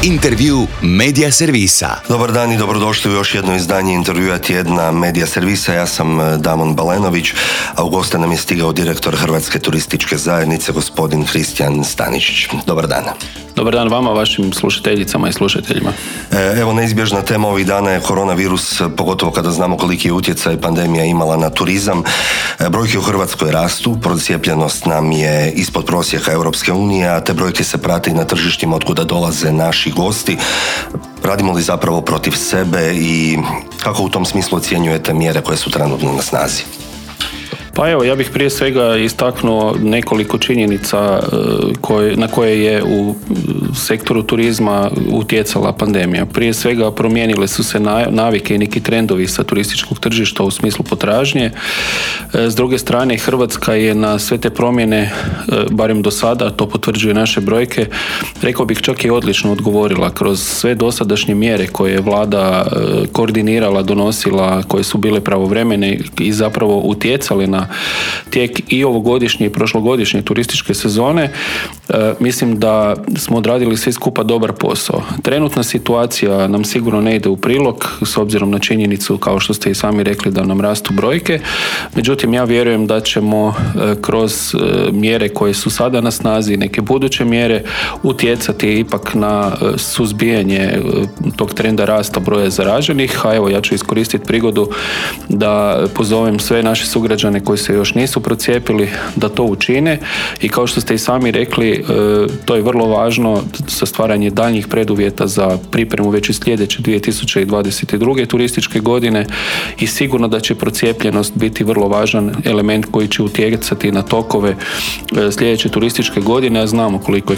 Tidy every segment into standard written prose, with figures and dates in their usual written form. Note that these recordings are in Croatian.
Intervju Medija servisa. Dobar dan i dobrodošli u još jedno izdanje intervjua tjedna Medija servisa. Ja sam Damon Balenović, a u goste nam je stigao direktor Hrvatske turističke zajednice, gospodin Kristijan Staničić. Dobar dan. Dobar dan vama, vašim slušateljicama i slušateljima. Evo, neizbježna tema ovih dana je koronavirus, pogotovo kada znamo koliki je utjecaj pandemija imala na turizam. Brojke u Hrvatskoj rastu, procijepljenost nam je ispod prosjeka Europske unije, a te brojke se prate i na tržištima otkuda dolaze naši gosti. Radimo li zapravo protiv sebe i kako u tom smislu ocjenjujete mjere koje su trenutno na snazi? Pa evo, ja bih prije svega istaknuo nekoliko činjenica na koje je u sektoru turizma utjecala pandemija. Prije svega promijenile su se navike i neki trendovi sa turističkog tržišta u smislu potražnje. S druge strane, Hrvatska je na sve te promjene, barem do sada, to potvrđuje naše brojke, rekao bih čak i odlično odgovorila kroz sve dosadašnje mjere koje je vlada koordinirala, donosila, koje su bile pravovremene i zapravo utjecale na tijek i ovogodišnje i prošlogodišnje turističke sezone. Mislim da smo odradili svi skupa dobar posao. Trenutna situacija nam sigurno ne ide u prilog s obzirom na činjenicu, kao što ste i sami rekli, da nam rastu brojke. Međutim, ja vjerujem da ćemo kroz mjere koje su sada na snazi, neke buduće mjere, utjecati ipak na suzbijanje tog trenda rasta broja zaraženih. A evo, ja ću iskoristiti prigodu da pozovem sve naše sugrađane koji se još nisu procijepili da to učine i kao što ste i sami rekli, to je vrlo važno za stvaranje daljnjih preduvjeta za pripremu već i sljedeće 2022. turističke godine i sigurno da će procijepljenost biti vrlo važan element koji će utjecati na tokove sljedeće turističke godine, a znamo koliko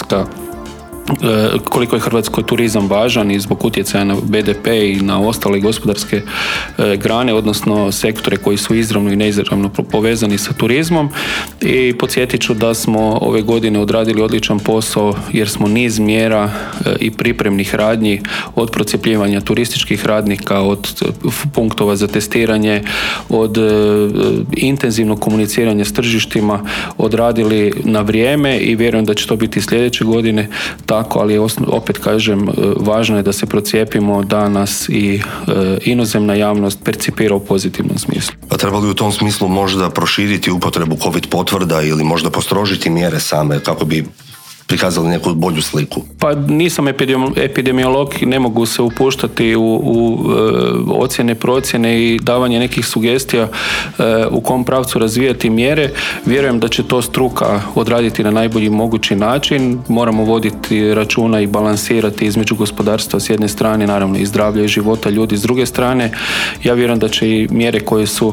je Hrvatskoj turizam važan i zbog utjecaja na BDP i na ostale gospodarske grane, odnosno sektore koji su izravno i neizravno povezani sa turizmom. I podsjetit ću da smo ove godine odradili odličan posao jer smo niz mjera i pripremnih radnji od procjepljivanja turističkih radnika, od punktova za testiranje, od intenzivnog komuniciranja s tržištima odradili na vrijeme i vjerujem da će to biti sljedeće godine tako, ali opet kažem, važno je da se procijepimo, da nas i inozemna javnost percipira u pozitivnom smislu. A treba li u tom smislu možda proširiti upotrebu COVID potvrda ili možda postrožiti mjere same kako bi prikazali neku bolju sliku? Pa nisam epidemiolog i ne mogu se upuštati u ocjene, procjene i davanje nekih sugestija u kom pravcu razvijati mjere. Vjerujem da će to struka odraditi na najbolji mogući način. Moramo voditi računa i balansirati između gospodarstva s jedne strane, naravno i zdravlja i života ljudi s druge strane. Ja vjerujem da će i mjere koje su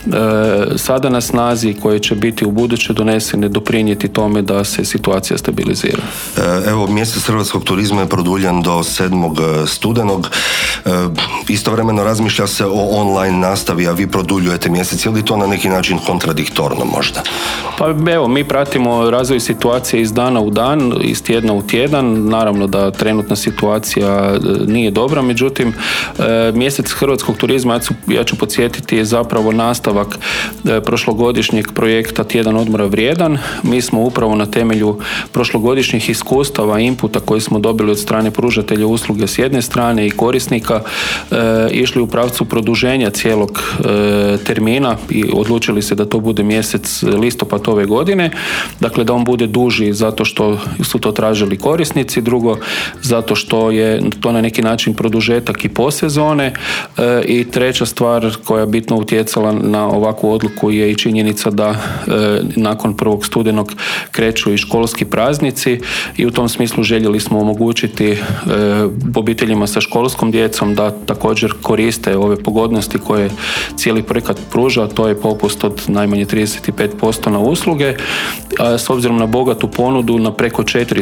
sada na snazi, koje će biti u buduće donesene, doprinijeti tome da se situacija stabilizira. Evo, mjesec hrvatskog turizma je produljen do 7. studenog. Istovremeno razmišlja se o online nastavi, a vi produljujete mjesec. Je li to na neki način kontradiktorno možda? Pa evo, mi pratimo razvoj situacije iz dana u dan, iz tjedna u tjedan. Naravno da trenutna situacija nije dobra, međutim, mjesec hrvatskog turizma, ja ću podsjetiti, je zapravo nastavak prošlogodišnjeg projekta Tjedan odmora vrijedan. Mi smo upravo na temelju prošlogodišnjih iskustava, inputa koje smo dobili od strane pružatelja usluge s jedne strane i korisnika išli u pravcu produženja cijelog termina i odlučili se da to bude mjesec listopad ove godine. Dakle, da on bude duži zato što su to tražili korisnici, drugo zato što je to na neki način produžetak i posezone i treća stvar koja je bitno utjecala na ovakvu odluku je i činjenica da nakon 1. studenog kreću i školski praznici i u tom smislu željeli smo omogućiti obiteljima sa školskom djecom da također koriste ove pogodnosti koje cijeli projekat pruža, to je popust od najmanje 35% na usluge, a s obzirom na bogatu ponudu na preko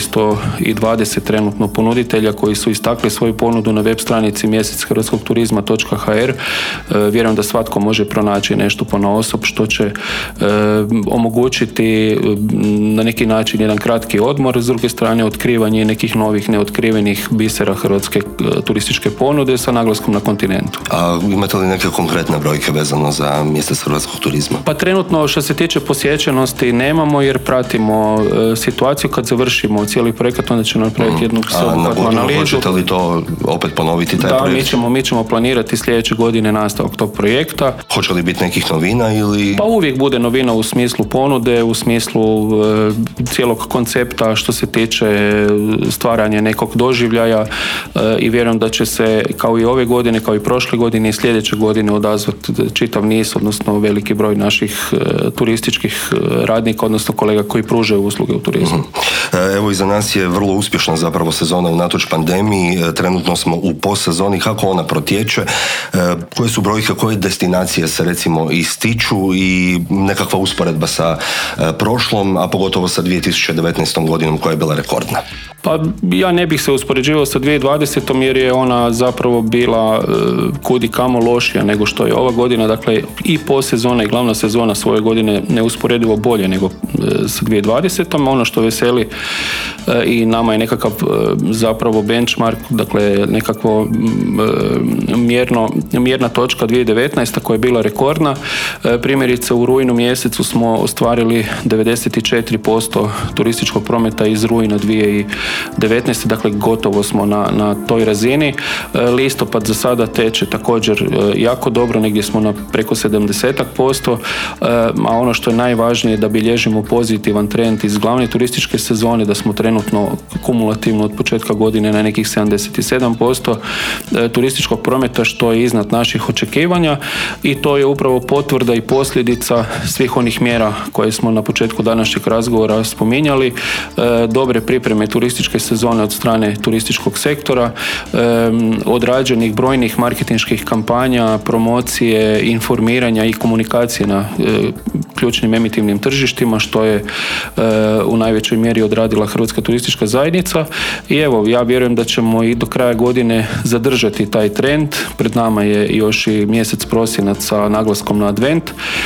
420 trenutno ponuditelja koji su istakli svoju ponudu na web stranici mjesechrvatskogturizma.hr, vjerujem da svatko može pronaći nešto ponaosob što će omogućiti na neki način jedan kratki odmor odmor, s druge strane otkrivanje nekih novih neotkrivenih bisera hrvatske turističke ponude sa naglaskom na kontinentu. A imate li neke konkretne brojke vezano za mjesec hrvatskog turizma? Pa trenutno što se tiče posjećenosti nemamo, jer pratimo situaciju. Kad završimo cijeli projekat, onda ćemo napraviti jednu sveobuhvatnu analizu. Hoćete li to opet ponoviti taj projekt? Da, mi ćemo planirati sljedeće godine nastavak tog projekta. Hoće li biti nekih novina ili... Pa uvijek bude novina u smislu ponude, u smislu cijelog koncepta što se tiče stvaranja nekog doživljaja i vjerujem da će se kao i ove godine, kao i prošle godine i sljedeće godine odazvati čitav niz, odnosno veliki broj naših turističkih radnika, odnosno kolega koji pružaju usluge u turizmu. Evo, iza nas je vrlo uspješna zapravo sezona unatoč pandemiji. Trenutno smo u postsezoni. Kako ona protječe? Koje su brojke, koje destinacije se recimo ističu i nekakva usporedba sa prošlom, a pogotovo sa 2019. godinom koja je bila rekordna? Pa ja ne bih se uspoređivao sa 2020. jer je ona zapravo bila kudi kamo lošija nego što je ova godina. Dakle, i postsezona i glavna sezona svoje godine neusporedivo bolje nego sa 2020. Ono što veseli i nama je nekakav zapravo benchmark, dakle nekakvo mjerna točka 2019. koja je bila rekordna. Primjerice u rujnu mjesecu smo ostvarili 94% turističkog prometa iz rujna 2019. Dakle gotovo smo na toj razini. Listopad za sada teče također jako dobro, negdje smo na preko 70%, a ono što je najvažnije da bilježimo pozitivan trend iz glavne turističke sezone, da smo trenutno kumulativno od početka godine na nekih 77% turističkog prometa, što je iznad naših očekivanja, i to je upravo potvrda i posljedica svih onih mjera koje smo na početku današnjeg razgovora spominjali, dobre pripreme turističke sezone od strane turističkog sektora, odrađenih brojnih marketinških kampanja, promocije, informiranja i komunikacije na ključnim emitivnim tržištima, što je u najvećoj mjeri odradila Hrvatska turistička zajednica. I evo, ja vjerujem da ćemo i do kraja godine zadržati taj trend. Pred nama je još i mjesec prosinac sa naglaskom na advent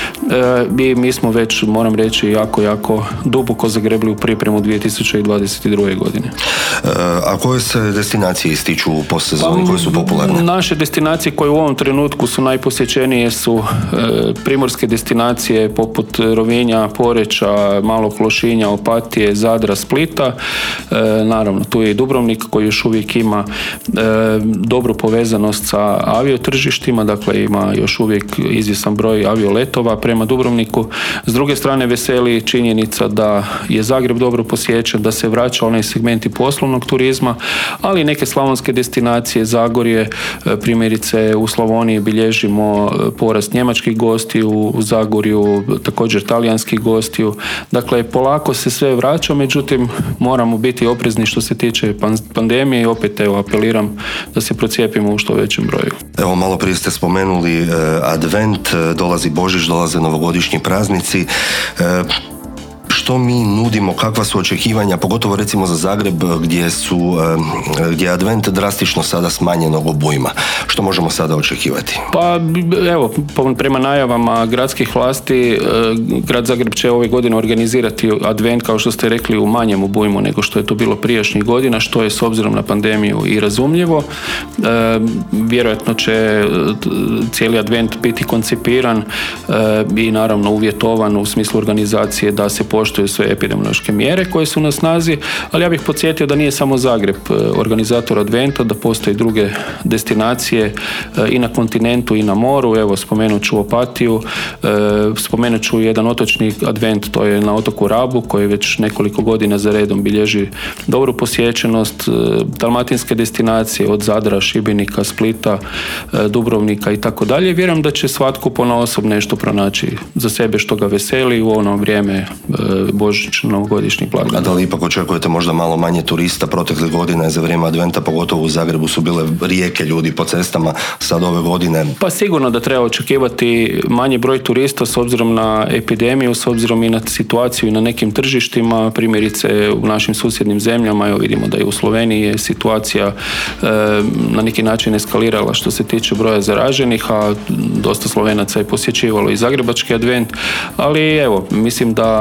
i mi smo već, moram reći, jako duboko zagrebli u pripremu 2022. godine. A koje se destinacije ističu u postsezoni, koje su popularne? Naše destinacije koje u ovom trenutku su najposjećenije su primorske destinacije poput Rovinja, Poreča, Malog Lošinja, Opatije, Zadra, Splita. Naravno, tu je i Dubrovnik koji još uvijek ima dobru povezanost sa aviotržištima, dakle ima još uvijek izvjestan broj avioletova prema Dubrovniku. S druge strane veseli činjenica da je Zagreb dobro posjećen, da se vraća onaj segmenti poslovnog turizma, ali neke slavonske destinacije, Zagorje, primjerice u Slavoniji bilježimo porast njemačkih gostiju, u Zagorju također talijanskih gostiju. Dakle, polako se sve vraća, međutim moramo biti oprezni što se tiče pandemije i opet apeliram da se procijepimo u što većem broju. Evo, malo prije ste spomenuli advent, dolazi Božić, dolaze novogodišnji praznici. Što mi nudimo, kakva su očekivanja, pogotovo recimo za Zagreb gdje je advent drastično sada smanjenog obujma. Što možemo sada očekivati? Pa evo, prema najavama gradskih vlasti, grad Zagreb će ove godine organizirati advent, kao što ste rekli, u manjem obujmu nego što je to bilo prijašnjih godina, što je s obzirom na pandemiju i razumljivo. Vjerojatno će cijeli advent biti koncipiran i naravno uvjetovan u smislu organizacije da se poštuju sve epidemiološke mjere koje su na snazi, ali ja bih podsjetio da nije samo Zagreb organizator adventa, da postoje druge destinacije i na kontinentu i na moru. Evo, spomenut ću Opatiju, spomenut ću jedan otočni advent, to je na otoku Rabu, koji već nekoliko godina za redom bilježi dobru posjećenost, dalmatinske destinacije od Zadra, Šibenika, Splita, Dubrovnika i tako dalje. Vjerujem da će svatko ponaosob nešto pronaći za sebe što ga veseli u ono vrijeme božićno-novogodišnjih blagdana. A da li ipak očekujete možda malo manje turista? Protekle godine za vrijeme adventa, pogotovo u Zagrebu, su bile rijeke ljudi po cestama, sad ove godine? Pa sigurno da treba očekivati manji broj turista s obzirom na epidemiju, s obzirom i na situaciju i na nekim tržištima, primjerice u našim susjednim zemljama. Evo, vidimo da i u Sloveniji je situacija na neki način eskalirala što se tiče broja zaraženih, a dosta Slovenaca je posjećivalo i zagrebački advent, ali evo, mislim da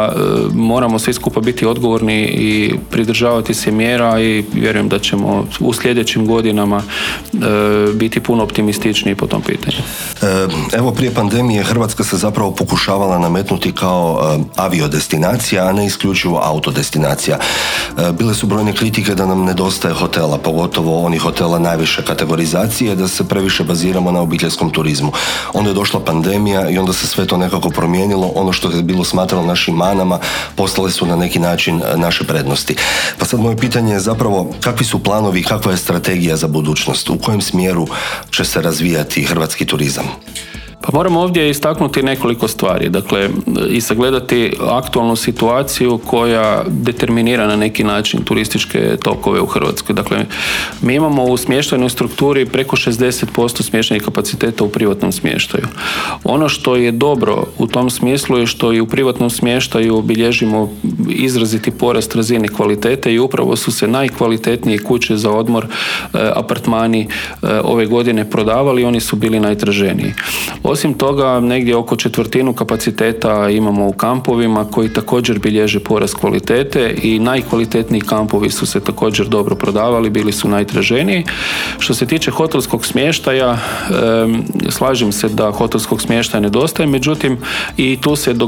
moramo svi skupa biti odgovorni i pridržavati se mjera i vjerujem da ćemo u sljedećim godinama biti puno optimističniji po tom pitanju. Evo, prije pandemije Hrvatska se zapravo pokušavala nametnuti kao aviodestinacija, a ne isključivo autodestinacija. Bile su brojne kritike da nam nedostaje hotela, pogotovo onih hotela najviše kategorizacije, da se previše baziramo na obiteljskom turizmu. Onda je došla pandemija i onda se sve to nekako promijenilo. Ono što je bilo smatrano našim manama postale su na neki način naše prednosti. Pa sad moje pitanje je zapravo kakvi su planovi, kakva je strategija za budućnost? U kojem smjeru će se razvijati hrvatski turizam? Pa moramo ovdje istaknuti nekoliko stvari, dakle i sagledati aktualnu situaciju koja determinira na neki način turističke tokove u Hrvatskoj. Dakle, mi imamo u smještajnoj strukturi preko 60% smještajnih kapaciteta u privatnom smještaju. Ono što je dobro u tom smislu je što i u privatnom smještaju bilježimo izraziti porast razine kvalitete i upravo su se najkvalitetnije kuće za odmor, apartmani ove godine prodavali i oni su bili najtraženiji. Osim toga, negdje oko 1/4 kapaciteta imamo u kampovima koji također bilježe porast kvalitete i najkvalitetniji kampovi su se također dobro prodavali, bili su najtraženiji. Što se tiče hotelskog smještaja, slažem se da hotelskog smještaja nedostaje, međutim i tu se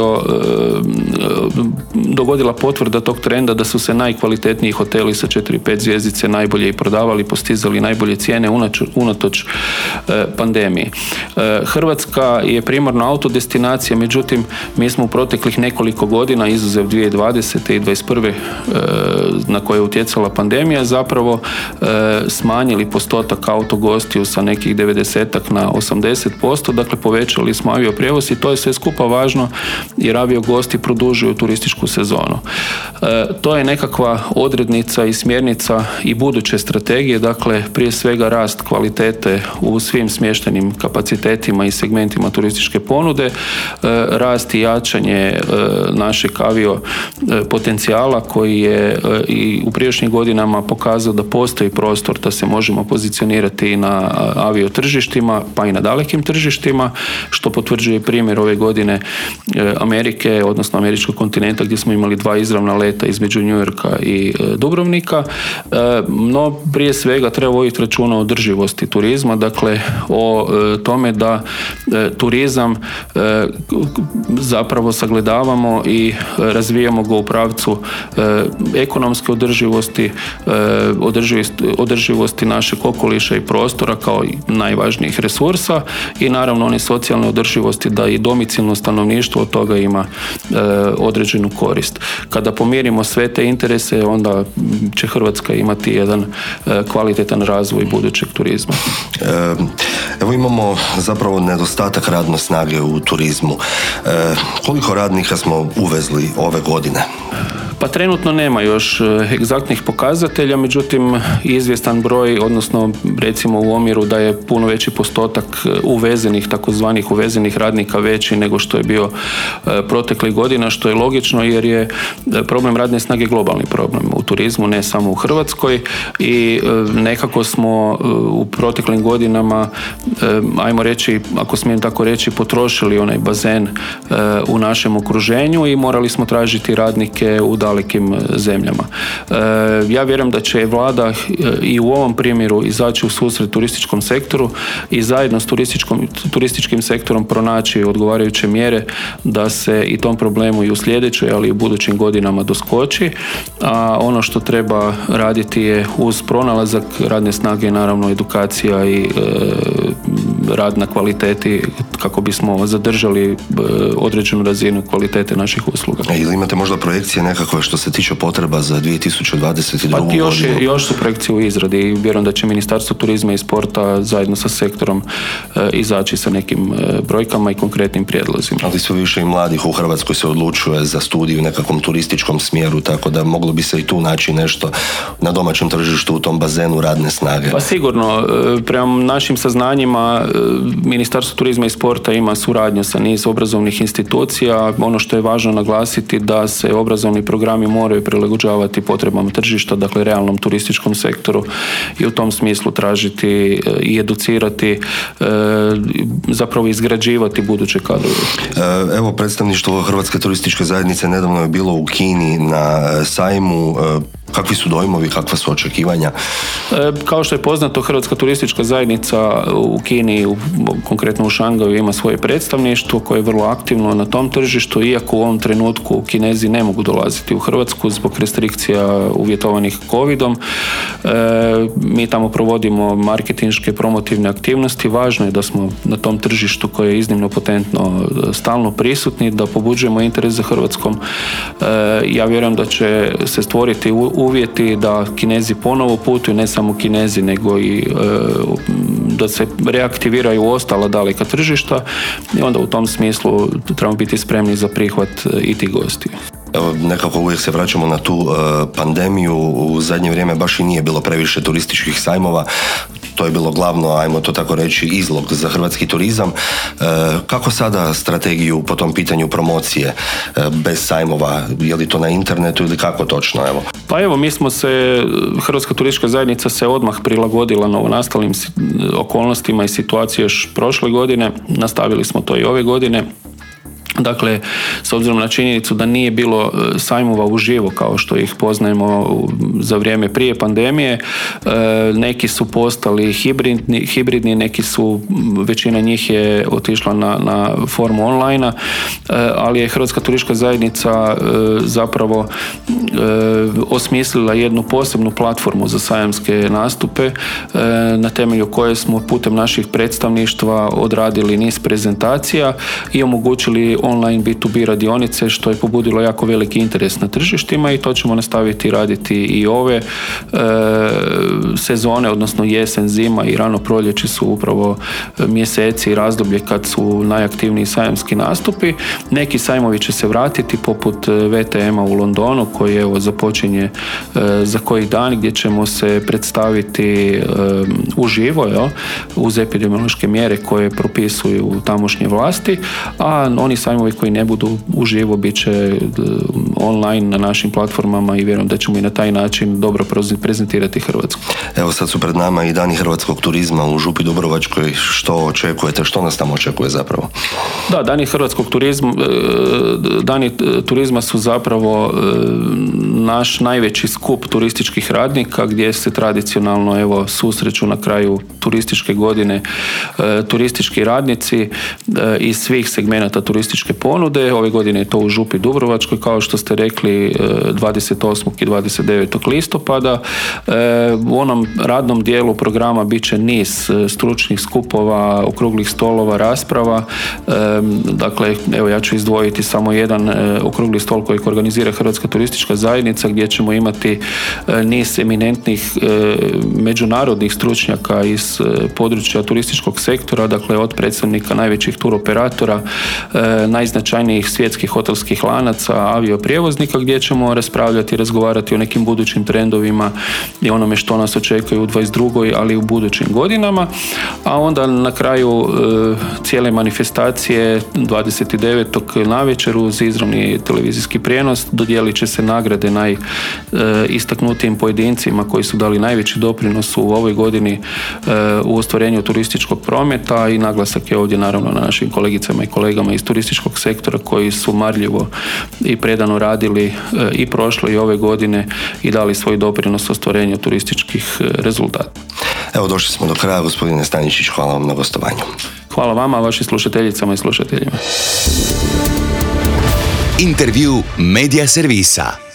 dogodila potvrda tog trenda da su se najkvalitetniji hoteli sa 4-5 zvjezdice najbolje i prodavali, postizali najbolje cijene unatoč pandemiji. Hrvatska je primarno autodestinacija, međutim mi smo u proteklih nekoliko godina, izuzev 2020. i 2021. na koje je utjecala pandemija, zapravo smanjili postotak autogostiju sa nekih 90-ak na 80%, dakle povećali smo avioprijevoz i to je sve skupa važno jer aviogosti produžuju turističku sezonu. To je nekakva odrednica i smjernica i buduće strategije, dakle prije svega rast kvalitete u svim smještajnim kapacitetima i segmentima turističke ponude, rast i jačanje našeg avio potencijala koji je i u prijašnjim godinama pokazao da postoji prostor da se možemo pozicionirati na avio tržištima pa i na dalekim tržištima, što potvrđuje primjer ove godine Amerike, odnosno američkog kontinenta gdje smo imali 2 izravna leta između New Yorka i Dubrovnika. No prije svega treba voditi računa o održivosti turizma, dakle o tome da turizam zapravo sagledavamo i razvijamo ga u pravcu ekonomske održivosti našeg okoliša i prostora kao i najvažnijih resursa i naravno one socijalne održivosti da i domicilno stanovništvo od toga ima određenu korist. Kada pomirimo sve te interese, onda će Hrvatska imati jedan kvalitetan razvoj budućeg turizma. Evo imamo zapravo nedostatak radne snage u turizmu. Koliko radnika smo uvezli ove godine? Pa trenutno nema još egzaktnih pokazatelja, međutim izvjestan broj, odnosno recimo u omjeru da je puno veći postotak uvezenih, takozvanih uvezenih radnika veći nego što je bio proteklih godina, što je logično jer je problem radne snage globalni problem u turizmu, ne samo u Hrvatskoj i nekako smo u proteklim godinama, ajmo reći, ako smijem tako reći, potrošili onaj bazen u našem okruženju i morali smo tražiti radnike u dalekim zemljama. Ja vjerujem da će vlada i u ovom primjeru izaći u susret turističkom sektoru i zajedno s turističkim sektorom pronaći odgovarajuće mjere da se i tom problemu i u sljedećoj, ali i u budućim godinama doskoči. A ono što treba raditi je uz pronalazak radne snage naravno edukacija i rad na kvaliteti kako bismo zadržali određenu razinu kvalitete naših usluga. Ili imate možda projekcije nekakve što se tiče potreba za 2022. Pa godinu? Još su projekcije u izradi i vjerujem da će Ministarstvo turizma i sporta zajedno sa sektorom izaći sa nekim brojkama i konkretnim prijedlozima. Ali sve više i mladih u Hrvatskoj se odlučuje za studiju u nekakvom turističkom smjeru, tako da moglo bi se i tu naći nešto na domaćem tržištu u tom bazenu radne snage. Pa sigurno, prema našim saznanjima Ministarstvo turizma i sporta sporta ima suradnju sa niz obrazovnih institucija. Ono što je važno naglasiti da se obrazovni programi moraju prilagođavati potrebama tržišta, dakle realnom turističkom sektoru, i u tom smislu tražiti i educirati, zapravo izgrađivati buduće kadrove. Evo, predstavništvo Hrvatske turističke zajednice nedavno je bilo u Kini na sajmu. Kakvi su dojmovi, kakva su očekivanja? Kao što je poznato, Hrvatska turistička zajednica u Kini, konkretno u Šangaju, ima svoje predstavništvo koje je vrlo aktivno na tom tržištu, iako u ovom trenutku Kinezi ne mogu dolaziti u Hrvatsku zbog restrikcija uvjetovanih covidom. Mi tamo provodimo marketinške promotivne aktivnosti. Važno je da smo na tom tržištu koje je iznimno potentno stalno prisutni, da pobuđujemo interes za Hrvatskom. Ja vjerujem da će se stvoriti uvjeti da Kinezi ponovo putuju, ne samo Kinezi, nego i da se reaktiviraju ostala daleka tržišta, i onda u tom smislu trebamo biti spremni za prihvat i tih gostiju. Evo, nekako uvijek se vraćamo na tu pandemiju. U zadnje vrijeme baš i nije bilo previše turističkih sajmova. To je bilo glavno, ajmo to tako reći, izlog za hrvatski turizam. Kako sada strategiju po tom pitanju promocije bez sajmova? Je li to na internetu ili kako točno? Evo. Pa evo, Hrvatska turistička zajednica se odmah prilagodila novonastalim okolnostima i situaciji još prošle godine. Nastavili smo to i ove godine. Dakle, s obzirom na činjenicu da nije bilo sajmova uživo kao što ih poznajemo za vrijeme prije pandemije, neki su postali hibridni, neki su, većina njih je otišla na formu online, ali je Hrvatska turistička zajednica zapravo osmislila jednu posebnu platformu za sajamske nastupe, na temelju koje smo putem naših predstavništva odradili niz prezentacija i omogućili online B2B radionice, što je pobudilo jako veliki interes na tržištima, i to ćemo nastaviti raditi i ove sezone, odnosno jesen, zima i rano proljeće su upravo mjeseci i razdoblje kad su najaktivniji sajamski nastupi. Neki sajmovi će se vratiti, poput VTM-a u Londonu, koji evo započinje za koji dan, gdje ćemo se predstaviti uživo, uz epidemiološke mjere koje propisuju tamošnje vlasti, a oni sajmovi koji ne budu uživo bit će online na našim platformama, i vjerujem da ćemo i na taj način dobro prezentirati Hrvatsku. Evo, sad su pred nama i Dani hrvatskog turizma u Župi Dubrovačkoj. Što očekujete? Što nas tamo očekuje zapravo? Da, Dani hrvatskog turizma, Dani turizma su zapravo naš najveći skup turističkih radnika, gdje se tradicionalno susreću na kraju turističke godine turistički radnici iz svih segmenata turističke ponude. Ove godine je to u Župi Dubrovačkoj, kao što ste rekli, 28. i 29. listopada. U onom radnom dijelu programa bit će niz stručnih skupova, okruglih stolova, rasprava. Dakle, evo, ja ću izdvojiti samo jedan okrugli stol koji organizira Hrvatska turistička zajednica, gdje ćemo imati niz eminentnih međunarodnih stručnjaka iz područja turističkog sektora, dakle od predstavnika najvećih turoperatora, najznačajnijih svjetskih hotelskih lanaca, avioprijevoznika, gdje ćemo raspravljati i razgovarati o nekim budućim trendovima i onome što nas očekuje u 22. ali i u budućim godinama. A onda na kraju cijele manifestacije 29. navečer uz izravni televizijski prijenos dodijelit će se nagrade najistaknutijim pojedincima koji su dali najveći doprinos u ovoj godini u ostvarenju turističkog prometa, i naglasak je ovdje naravno na našim kolegicama i kolegama iz turističkog sektora koji su marljivo i predano radili i prošle i ove godine i dali svoj doprinos ostvarenju turističkih rezultata. Evo, došli smo do kraja, gospodine Staničić, hvala vam na gostovanju. Hvala vama, vašim slušateljicama i slušateljima. Intervju Media Servisa.